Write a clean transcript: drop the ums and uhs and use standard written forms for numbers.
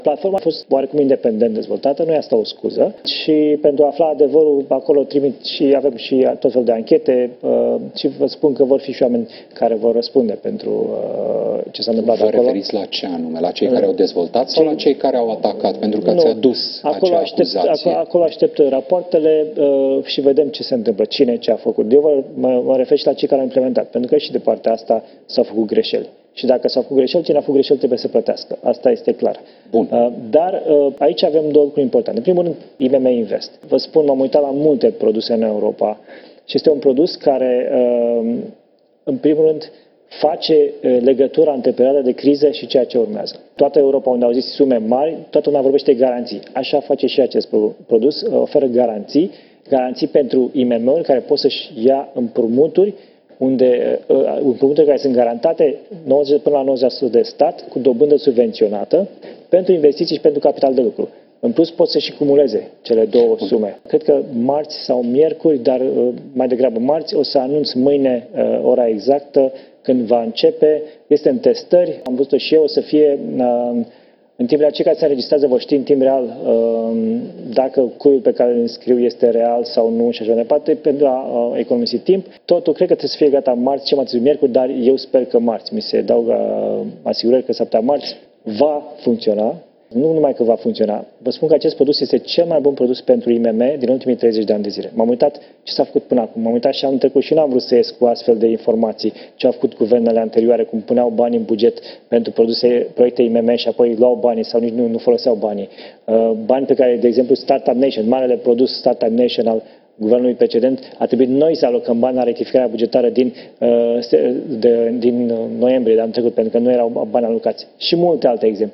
Platforma a fost oarecum independent dezvoltată, nu e asta o scuză. Și pentru a afla adevărul, acolo trimit și avem și tot felul de anchete și vă spun că vor fi și oameni care vor răspunde pentru ce s-a întâmplat acolo. Vă referiți la ce anume? La cei care au dezvoltat sau la cei care au atacat? Pentru că ați adus acea acuzație. Acolo aștept rapoartele și vedem ce se întâmplă, cine ce a făcut. Eu mă refer și la cei care au implementat, pentru că și de partea asta s-au făcut greșeli. Și dacă s-au făcut greșeli, cine a făcut greșeli trebuie să plătească. Asta este clar. Bun. Dar aici avem două lucruri importante. În primul rând, IMM Invest. Vă spun, m-am uitat la multe produse în Europa și este un produs care, în primul rând, face legătura între perioada de criză și ceea ce urmează. Toată Europa, unde au zis sume mari, toată lumea vorbește garanții. Așa face și acest produs, oferă garanții pentru IMM-uri care pot să-și ia împrumuturi împrumuturi care sunt garantate 90 până la 90% de stat, cu dobândă subvenționată, pentru investiții și pentru capital de lucru. În plus pot să și cumuleze cele două sume. Cred că marți sau miercuri, dar mai degrabă marți, o să anunț mâine ora exactă când va începe. Este în testări, am văzut-o și eu, o să fie în timp real. Cei care se înregistrează vor ști în timp real dacă cuiul pe care îl înscriu este real sau nu și așa mai departe, pentru a economisi timp. Totul cred că trebuie să fie gata marți, cel mai târziu miercuri, dar eu sper că marți. Mi se dau asigurări că săptămâna marți va funcționa. Nu numai că va funcționa. Vă spun că acest produs este cel mai bun produs pentru IMM din ultimii 30 de ani de zile. M-am uitat ce s-a făcut până acum. M-am uitat și anul trecut și n-am vrut să ies cu astfel de informații. Ce au făcut guvernele anterioare, cum puneau bani în buget pentru proiecte IMM și apoi luau banii sau nici nu foloseau banii. Bani pe care, de exemplu, Startup Nation, marele produs Startup Nation al guvernului precedent, a trebuit noi să alocăm bani la rectificarea bugetară din noiembrie de anul trecut, pentru că nu erau bani alocați. Și multe alte exemple.